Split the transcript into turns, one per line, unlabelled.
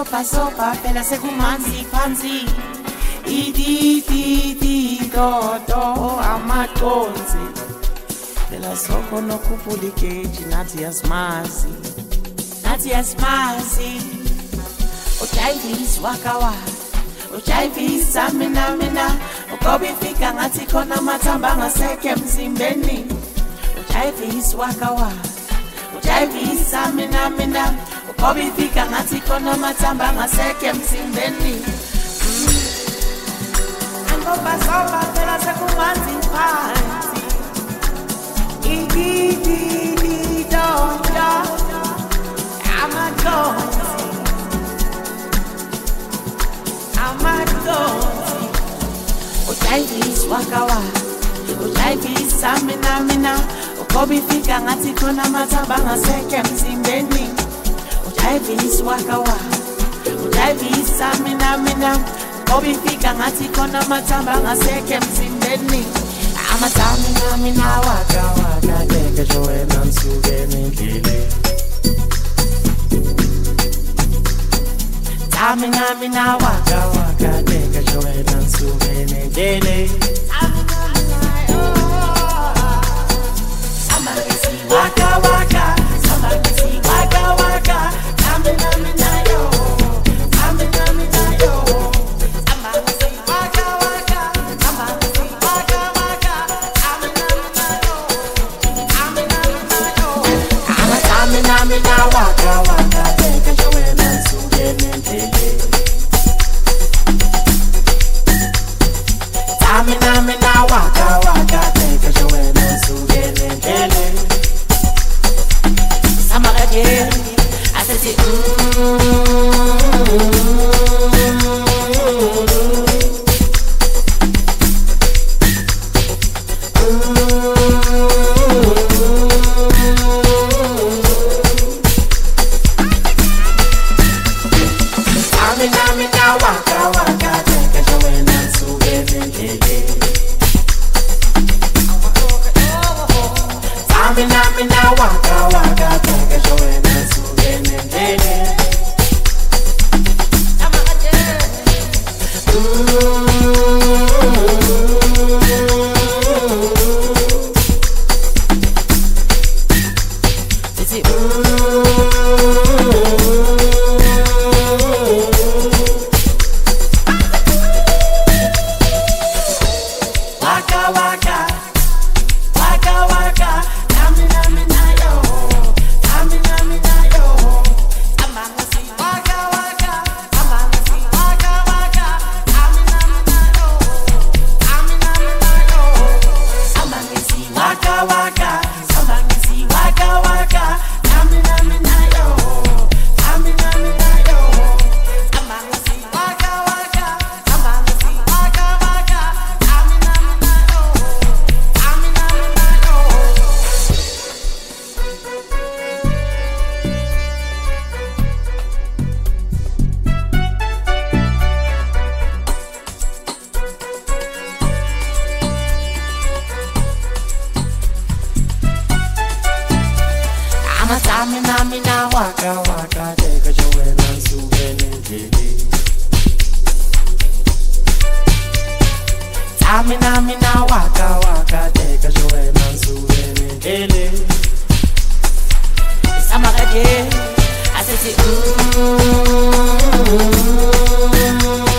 sopa phela sekumanzi phansi idididi dodo amaconsi phela sokho nokhuphula igeji nathi yasimazi uJavis wakawa uJavis mina ugobe ifika ngathi khona amathamba ngasekho emzimbeni uJavis wakawa uJavis mina ugobe ifika ngathi khona amathamba ngasekho emzimbeni angoba soba phela sekumanzi phansi igidi dodo amaconsi uJavis wakawa uJavis mina ugobe ifika ngathi khona amathamba ngasekho emzimbeni uJavis wakawa uJavis mina ugobe ifika ngathi khona amathamba ngasekho emzimbeni mina waka deke joena nsuke nendlile mina waka deke joena nsuke nendlile waka somebody waka mina yo mina yo mina waka deke joena nsuke nendlile mina waka deke joena nsuke nendlile Samaradier I said mina waka deke joena nsuke nendlile mina waka deke joena nsuke nendlile mina waka deke joena nsuke nendlile mina waka deke joena nsuke nendlile Samaradier I said